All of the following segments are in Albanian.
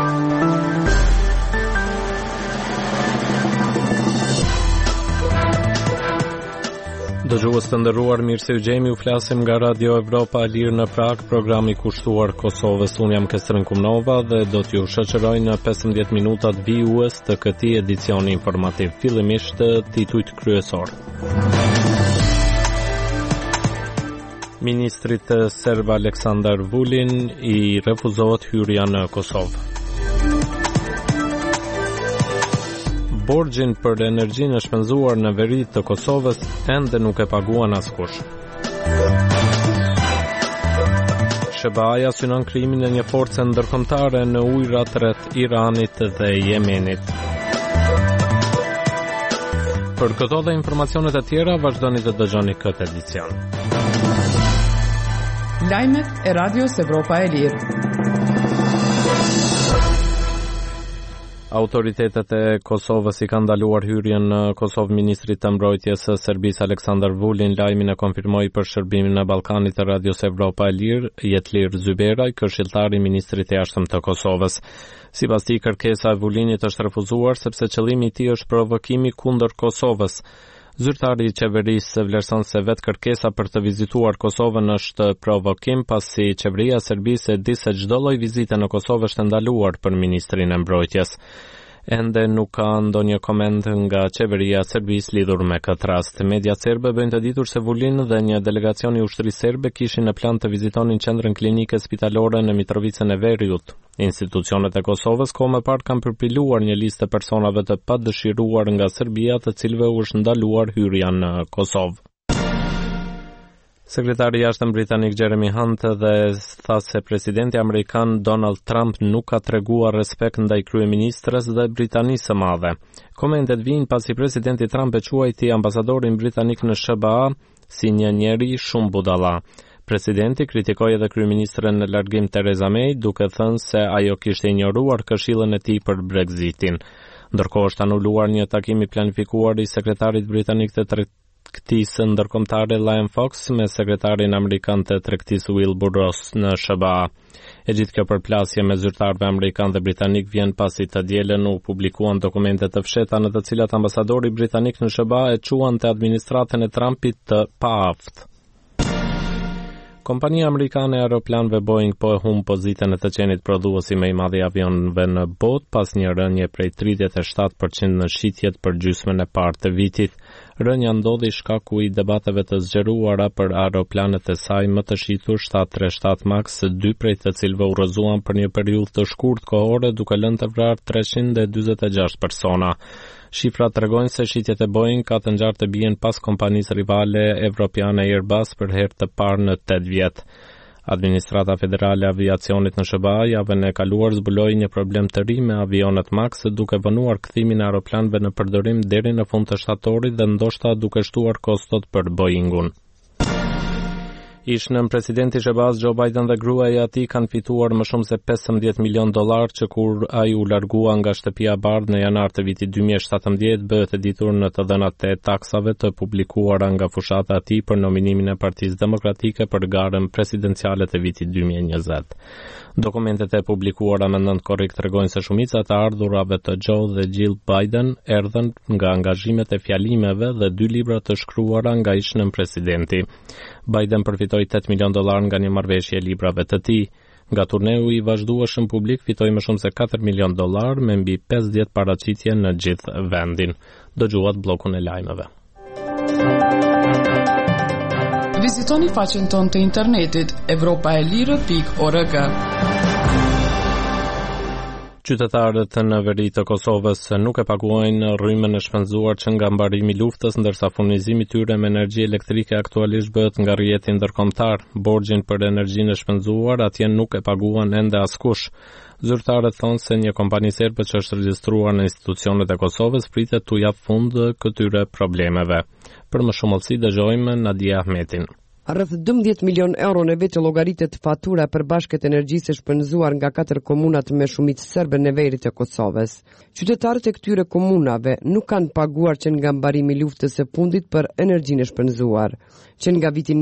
Dëgjues të nderuar, mirë se u gjemi, u flasim nga Radio Evropa e Lirë në Prag, programi kushtuar Kosovës. Unë jam Kestrin Kumnova dhe do t'ju shoqëroj në 15 minutat vijues të këtij edicioni informativ. Fillimisht titujt kryesor. Ministrit serb Aleksandar Vulin I refuzohet hyrja në Kosovë. Borxhin për energjinë e shpenzuar në veri të Kosovës ende nuk e paguan askush. SBA-ja synon krijimin e një force ndërkombëtare në ujërat rreth Iranit dhe Yemenit. Për këto dhe informacionet e tjera, vazhdoni të dëgjoni këtë edicion. Lajmet e Radios Evropa e Lirë. Autoritetet e Kosovës I kanë ndaluar hyrjen në Kosovë ministrit të mbrojtjes së Serbisë Aleksandar Vulin. Lajmin e konfirmoi për shërbimin në Ballkanit të Radios Evropa e Lirë, Jetlir Zyberaj, këshilltari I ministrit të jashtëm të Kosovës. Sipas tij, kërkesa e Vulinit është refuzuar sepse qëllimi I tij është provokimi kundër Kosovës. Zyrtari I qeverisë vlerëson se vetë kërkesa për të vizituar Kosovën është provokim, pasi qeveria e Serbisë e di se çdo lloj vizite në Kosovë është ndaluar për ministrin e mbrojtjes. Ende nuk ka ndonjë koment nga qeveria e Serbisë lidhur me këtë rast. Mediat serbe bëjnë të ditur se Vulin dhe një delegacion I ushtrisë serbe kishin në plan të vizitonin qendrën klinike spitalore në Mitrovicën e Veriut. Institucionet e Kosovës kohë më parë kanë përpiluar një listë të personave të padëshiruar nga Serbia, të cilëve u është ndaluar hyrja në Kosovë. Sekretari I jashtëm britanik Jeremy Hunt dhe tha se presidenti amerikan Donald Trump nuk ka treguar respekt ndaj kryeministres dhe Britanisë së Madhe. Komentet vijnë pasi presidenti Trump e quajti ambasadorin britanik në SBA si një njeri shumë budalla. Presidenti kritikoi edhe kryeministren në largim Theresa May, duke thënë se ajo kishte injoruar këshillën e tij për Brexitin. Ndërkohë është anuluar një takim I planifikuar I sekretarit britanik të tregtisë ndërkombëtare Liam Fox me sekretarin amerikan të tregtisë Wilbur Ross në SBA. E gjithë kjo përplasje me zyrtarëve amerikan dhe britanik vjen pasi të dielën u publikuan dokumente të fshehta në të cilat ambasadori britanik në SBA e quante administratën e Trumpit të paaftë. Kompania amerikane e aeroplanëve Boeing po e humb pozitën e të qenit prodhuesi më I madh I avionëve në botë pas një rënje prej 37% në shitjet për gjysmën e parë të vitit. Rënja ndodhi shkaku I debateve të zgjeruara për aeroplanet e saj më të shitur 737 Max, 2 prej të cilëve u rrëzuan për një periudhë të shkurtë kohore duke lënë të vrarë 346 persona. Shifrat tregojnë se shitjet e Boeing ka të ngjarë të bien pas kompanisë rivale evropiane Airbus për herë të parë në 8 vjet. Administrata Federale e Aviacionit në SBA javën e kaluar zbuloi një problem të ri me avionet Max, duke vënuar kthimin e aeroplanëve në përdorim deri në fund të shtatorit dhe ndoshta duke shtuar kostot për Boeingun. Ish-nën presidenti SBA-s Joe Biden dhe gruaja e tij kanë fituar më shumë se $15 milion që kur ai u largua nga shtëpia e bardhë në janar të vitit 2017, bëhet e ditur në të dhënat e taksave të publikuara nga fushata e tij për nominimin e Partisë Demokratike për garën presidenciale të vitit 2020. Dokumentet e publikuara me nënt korrekt tregojnë se shumica e ardhurave të Joe dhe Jill Biden erdhën nga angazhimet e fjalimeve dhe 2 libra të shkruara nga ish-nën presidenti. Biden përfitoi $8 milion nga një marrëveshje e librave të tij. Nga turneu I vazhdueshëm publik fitoi më shumë se $4 milion me mbi 50 paraqitje në gjithë vendin. Dëgjuat bllokun e lajmeve. Vizitoni faqen tonë të internetit evropaelire.org. Qytetarët në veri të Kosovës nuk e paguajnë rrymën e shpenzuar që nga mbarimi I luftës, ndërsa furnizimi I tyre me energji elektrike aktualisht bëhet nga rrjeti ndërkombëtar. Borxhin për energjinë e shpenzuar atje nuk e paguan ende askush. Zyrtarët thonë se një kompani serbe që është regjistruar në institucionet e Kosovës pritet t'u jap fund këtyre problemeve. Për më shumëllësi dëgjojmë Nadia Ahmetin. Rreth 12 milion euro në vetë llogaritet fatura për bashkët energjisë shpenzuar nga 4 komunat me shumicë serbe në verit të Kosovës. Qytetarët e këtyre komunave nuk kanë paguar që nga mbarimi I luftës së fundit për energjinë e shpenzuar. që nga vitin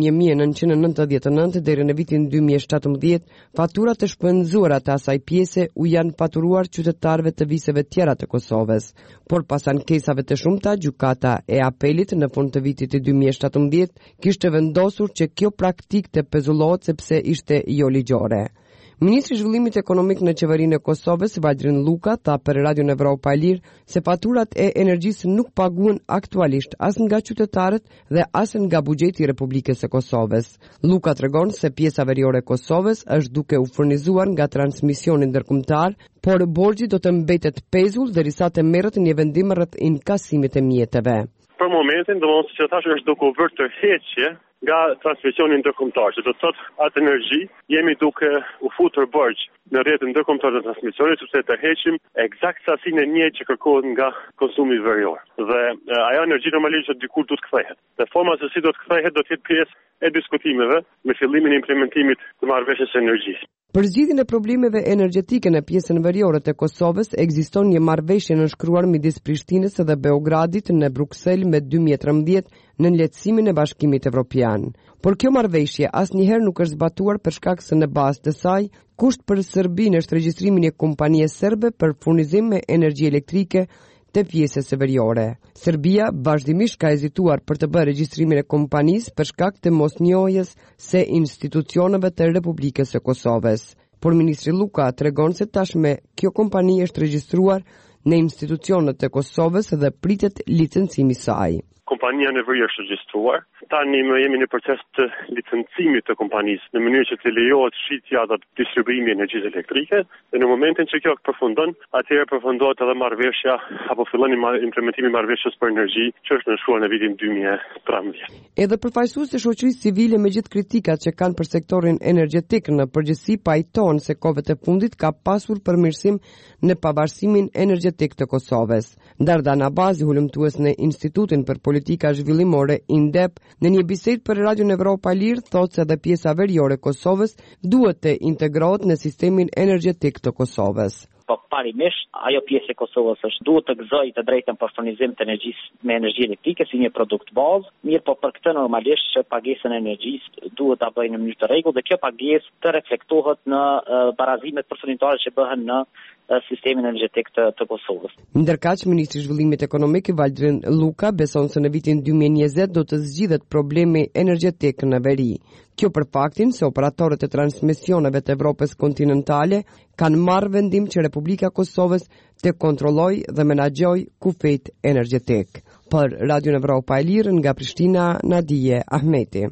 1999 deri në vitin 2017, faturat të shpenzuara të asaj pjese u janë faturuar qytetarëve të viseve tjera të Kosovës. Por pas ankesave të shumta, gjykata e apelit në fund të vitit të 2017 kishte vendosur që kjo praktikë të pezullohet sepse ishte jo ligjore. Ministri i Zhvillimit Ekonomik në Qeverinë e Kosovës, Valdrin Luka, tha për Radion Evropa e Lirë se faturat e energjisë nuk paguhen aktualisht as nga qytetarët dhe as nga buxheti i Republikës së Kosovës. Luka tregon se pjesa veriore e Kosovës është duke u furnizuar nga transmisioni ndërkombëtar, por borxhi do të mbetet pezull derisa të merret një vendim rreth inkasimit të mjeteve. Për momentin, domosdoshmë që tash është duke u bërë tërheqje nga transmisioni ndërkombëtar, që do të thotë atë energji jemi duke u futur borxh në rrjetin ndërkombëtar të transmisionit, sepse tërheqim eksakt sasinë e njëjtë që kërkohet nga konsumi verior. Dhe ajo energji normalisht dikur do të kthehet. Dhe forma se si do të kthehet do të jetë pjesë e diskutimeve me fillimin e implementimit të marrëveshjes së energjisë. Për zgjidhjen e problemeve energjetike në pjesën veriore të Kosovës ekziston një marrëveshje nënshkruar midis Prishtinës dhe Beogradit në Bruksel me 2013 në lehtësimin e Bashkimit Evropian. Por kjo marrëveshje asnjëherë nuk është zbatuar për shkak se në bazë të saj kusht për Serbinë është regjistrimi i kompanies serbe për furnizim me energji elektrike të pjesës së veriore. Serbia vazhdimisht ka hezituar për të bërë regjistrimin e kompanisë për shkak të mosnjohjes së institucioneve të Republikës së Kosovës. Por ministri Luka tregon se tashmë kjo kompani është regjistruar në institucionet e Kosovës dhe pritet licencimi i saj. Kompania në veri është regjistruar. Tani më jemi në proces të licencimit të kompanisë në mënyrë që të lejohet shitja dhe distribuimi i energjisë elektrike, dhe në momentin që kjo përfundon, atëherë përfundohet edhe marrëveshja apo fillon implementimi i marrëveshjes për energji që është nënshkruar në vitin 2013. Edhe përfaqësuesi i shoqërisë civile me gjithë kritikat që kanë për sektorin energjetik në përgjithësi pajton se kohët e fundit ka pasur përmirësim në pavarësimin energjetik të Kosovës. Dardana Bazi, hulumtues në Institutin për Politika Zhvillimore INDEP, në një bisedë për Radion Evropa e Lirë thotë se edhe pjesa veriore e Kosovës duhet të integrohet në sistemin energjetik të Kosovës. Po parimisht, ajo pjesë e Kosovës është duhet të gëzojë të drejtën për furnizim të energjisë me energji elektrike si një produkt bazë, mirë po për këtë normalisht që pagesën e energjisë duhet ta bëjnë në mënyrë të rregullt dhe kjo pagesë të reflektohet në barazimet përfundimtare që bëhen në sistemin energjetik të Kosovës. Ndërkaq, ministri i Zhvillimit Ekonomik Valdrin Luka beson se në vitin 2020 do të zgjidhet problemi energjetik në veri. Kjo për faktin se operatorët e transmisioneve të Evropës kontinentale kanë marrë vendim që Republika Kosovës të kontrollojë dhe menaxhojë kufit energjetik. Për Radio Evropa e Lirë nga Prishtina, Nadije Ahmeti.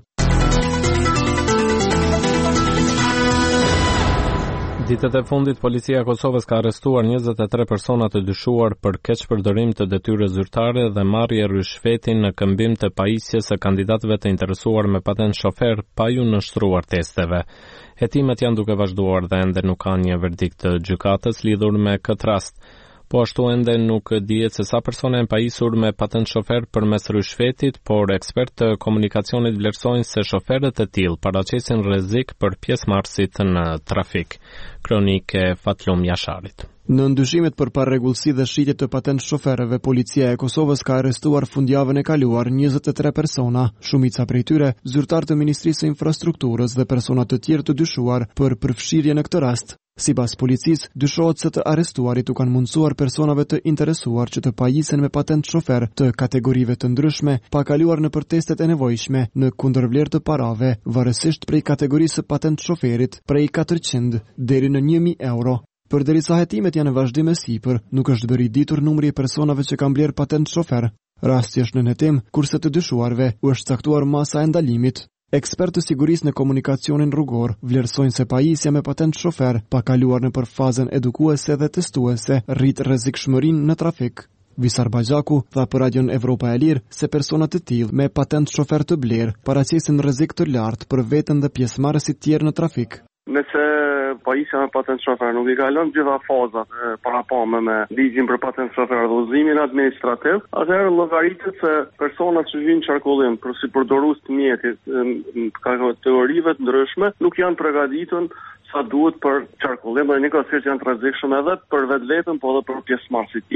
Ditët e fundit, policia e Kosovës ka arrestuar 23 persona të dyshuar për keqpërdorim të detyrës zyrtare dhe marrje rishfeti në këmbim të pajisjes së kandidatëve të interesuar me patent shofer pa ju nështruar testeve. Hetimet janë duke vazhduar dhe ende nuk ka një verdikt të gjykatës lidhur me këtë rast. Po ashtu ende nuk dihet se sa persona janë pajisur me patent shofer përmes rishfetit, por ekspertë të komunikacionit vlerësojnë se shoferët e tillë paraqesin rrezik për pjesëmarrësit në trafik. Kronike Fatlum Jasharit. Në ndyshimet për parregullsi dhe shitje të patent shoferëve, policia e Kosovës ka arrestuar fundjavën e kaluar 23 persona, shumica prej tyre zyrtar të Ministrisë së Infrastrukturës dhe persona të tjerë të dyshuar për përfshirje në këtë rast. Sipas policisë, dyshohet se të arrestuarit u kanë mundsuar personave të interesuar që të pajisen me patent shofer të kategorive të ndryshme, pa kaluar në testet e nevojshme në kundërvlerë të parave, varësisht prej kategorisë së patent shoferit, prej 400 deri në 1000 euro. Përderisa hetimet janë në vazhdim e sipër, nuk është bërë i ditur numri i personave që kanë bler patent shofer. Rasti është në hetim, kurse të dyshuarve u është caktuar masa e ndalimit. Ekspertë të sigurisë në komunikacionin rrugor vlerësojnë se pajisja me patent shofer, pa kaluar në për fazën edukuese dhe testuese, rrit rrezikshmërinë në trafik. Visar Bajaku tha për Radion Evropa e Lirë se personat të tillë me patent shofer të blerë paraqesin rrezik të lartë për veten dhe pjesëmarrësit tjerë në trafik. Nëse pajisja me patent shofer nuk i kalon gjitha fazat parapame me ligjin për patent shofer dhe udhëzimin administrativ, atëherë llogaritet se personat që vinë qarkullim për si përdorues të mjetit në kategorive të ndryshme nuk janë përgatitur sa duhet për qarkullim dhe njëkohësisht janë të rrezikshëm edhe për vetveten po edhe për pjesëmarrësit tjerë.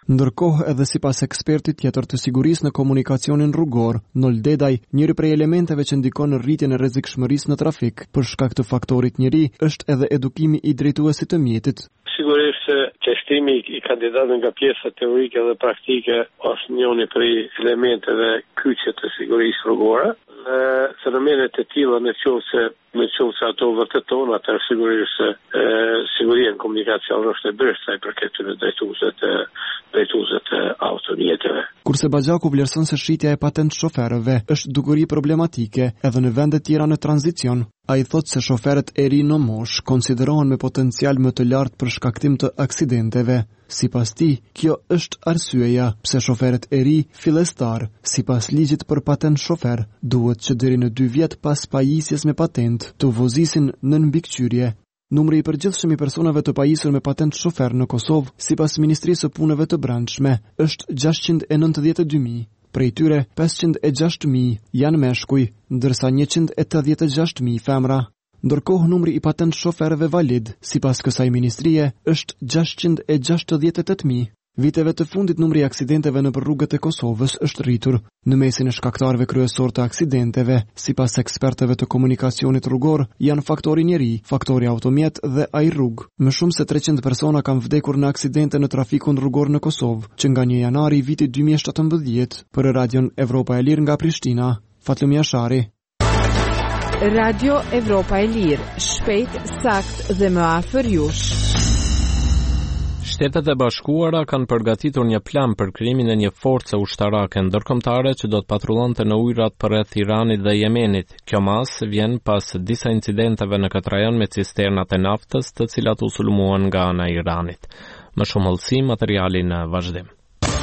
Ndërkohë, edhe sipas ekspertit tjetër të sigurisë në komunikacionin rrugor, Nol Dedaj, njëri prej elementeve që ndikon në rritjen e rrezikshmërisë në trafik për shkak të faktorit njeri, është edhe edukimi i drejtuesit të mjetit. Sigurisht se testimi i kandidatëve nga pjesa teorike dhe praktike është njëri prej elementeve kyçe të sigurisë rrugore. Fenomenet e tilla në qoftë se ato vërteton, atëherë sigurisht se siguria në komunikacion është e bërsa i përket të drejtuesve të automjeteve. Kurse Baxhaku vlerëson se shitja e patent shoferëve është dukuri problematike edhe në vende tjera në tranzicion. Ai thotë se shoferët e ri në moshë konsiderohen me potencial më të lartë për shkaktim të aksidenteve. Sipas tij, kjo është arsyeja pse shoferët e ri fillestar, sipas ligjit për patent shofer, duhet që deri në 2 vjet pas pajisjes me patent të vozisin në mbikëqyrje. Numri i përgjithshëm i personave të pajisur me patent shofer në Kosovë, sipas Ministrisë së Punëve të Brendshme, është 692.000. Prej tyre 506.000 janë meshkuj, ndërsa 186.000 femra. Ndërkohë numri i patent shoferëve valid, sipas kësaj ministrie, është 668.000. Viteve të fundit numri i aksidenteve në rrugët e Kosovës është rritur. Në mesin e shkaktarëve kryesor të aksidenteve, sipas ekspertëve të komunikacionit rrugor, janë faktori njeri, faktori automjet dhe ai rrugë. Më shumë se 300 persona kanë vdekur në aksidente në trafikun rrugor në Kosovë, që nga 1 janari viti 2017. Për Radion Evropa e Lirë nga Prishtina, Fatlumi Ashari. Radio Evropa e Lirë, shpejt, sakt dhe më afër jush. Shtetet e Bashkuara kanë përgatitur një plan për krijimin e një force ushtarake ndërkombëtare që do të patrullonte në ujërat përreth Iranit dhe Yemenit. Kjo mas vjen pas disa incidenteve në këtë rajon me cisternat e naftës, të cilat u sulmuan nga ana e Iranit. Më shumë hollësi materiali në vazhdim.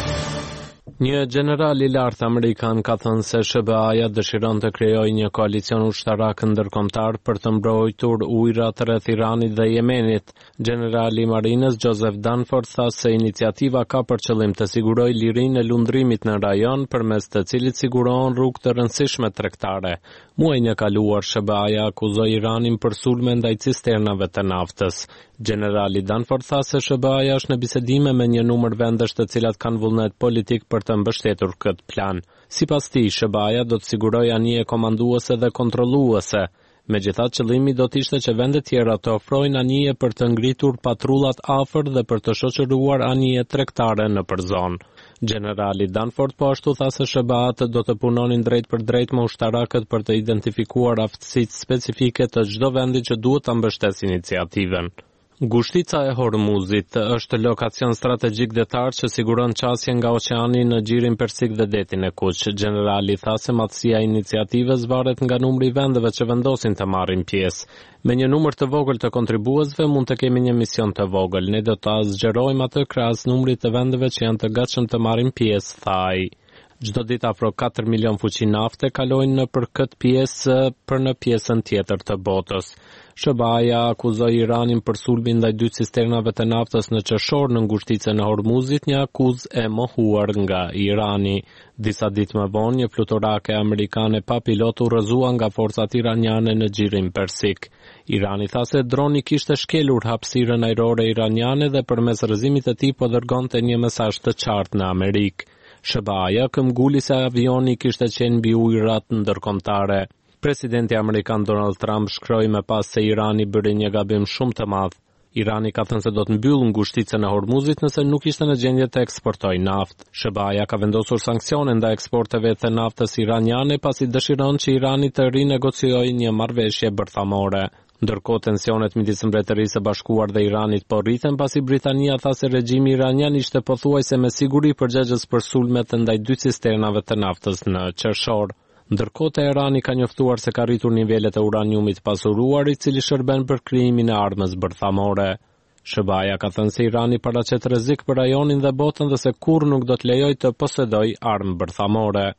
Një general i lartë amerikan ka thënë se SBA-ja dëshiron të krijojë një koalicion ushtarak ndërkombëtar për të mbrojtur ujërat rreth Iranit dhe Yemenit. Generali i Marinës Joseph Dunford tha se iniciativa ka për qëllim të sigurojë lirinë e lundrimit në rajon, përmes të cilit sigurohen rrugë të rëndësishme tregtare. Muajin e kaluar SBA-ja akuzoi Iranin për sulme ndaj cisternave të naftës. Generali Dunford tha se SBA-ja është në bisedime me një numër vendesh të cilat kanë vullnet politik për të mbështetur këtë plan. Sipas tij, SBA-ja do të sigurojë anije komanduese dhe kontrolluese. Megjithatë, qëllimi do të ishte që vendet tjera të ofrojnë anije për të ngritur patrullat afër dhe për të shoqëruar anije tregtare nëpër zonë. Generali Dunford po ashtu tha se SBA-t do të punonin drejt për drejt me ushtarakët për të identifikuar aftësitë specifike të çdo vendi që duhet ta mbështesë iniciativën. Ngushtica e Hormuzit është lokacion strategjik detar që siguron qasjen nga oqeani në gjirin persik dhe detin e Kuq. Generali tha se madhësia e iniciativës varet nga numri i vendeve që vendosin të marrin pjesë. Me një numër të vogël të kontribuesve mund të kemi një mision të vogël. Ne do ta zgjerojmë atë krahas numrit të vendeve që janë të gatshëm të marrin pjesë, tha ai. Çdo ditë afro 4 milion fuqi nafte kalojnë nëpër këtë pjesë për në pjesën tjetër të botës. SBA-ja akuzoi Iranin për sulmin ndaj 2 cisternave të naftës në qershor në ngushticën e Hormuzit, një akuzë e mohuar nga Irani. Disa ditë më vonë, një fluturake amerikane pa pilot u rrëzua nga forcat iraniane në gjirin persik. Irani tha se droni kishte shkelur hapësirën ajrore iraniane dhe përmes rrëzimit të tij po dërgonte një mesazh të qartë në Amerikë. SBA-ja këmbguli se avioni kishte qenë mbi ujërat ndërkombëtare. Presidenti amerikan Donald Trump shkroi më pas se Irani bëri një gabim shumë të madh. Irani ka thënë se do të mbyllë ngushticën e Hormuzit nëse nuk ishte në gjendje të eksportojë naftë. SBA-ja ka vendosur sanksione ndaj eksporteve të naftës iraniane pasi dëshiron që Irani të rinegociojë një marrëveshje bërthamore. Ndërkohë tensionet midis Mbretërisë së Bashkuar dhe Iranit po rriten pasi Britania tha se regjimi iranian ishte pothuajse me siguri përgjegjës për sulmet ndaj 2 cisternave të naftës në qershor. Ndërkohë Teherani ka njoftuar se ka rritur nivelet e uraniumit pasuruar, i cili shërben për krijimin e armës bërthamore. SBA-ja ka thënë se Irani paraqet rrezik për rajonin dhe botën dhe se kurrë nuk do të lejojë të posedojë armë bërthamore.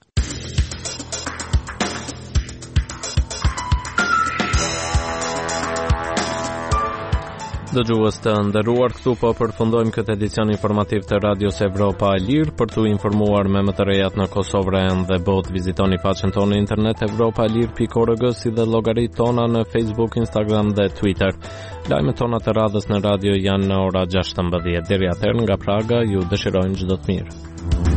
Dëgjues të nderuar, këtu po përfundojmë këtë edicion informativ të Radios Evropa e Lirë. Për t'u informuar me më të rejat në Kosovë dhe botë, vizitoni faqen tonë në internet europaelir.org, si dhe llogaritë tona në Facebook, Instagram dhe Twitter. Lajmet tona të radhës në radio janë në ora 16. Deri atëherë nga Praga ju dëshirojmë çdo të mirë.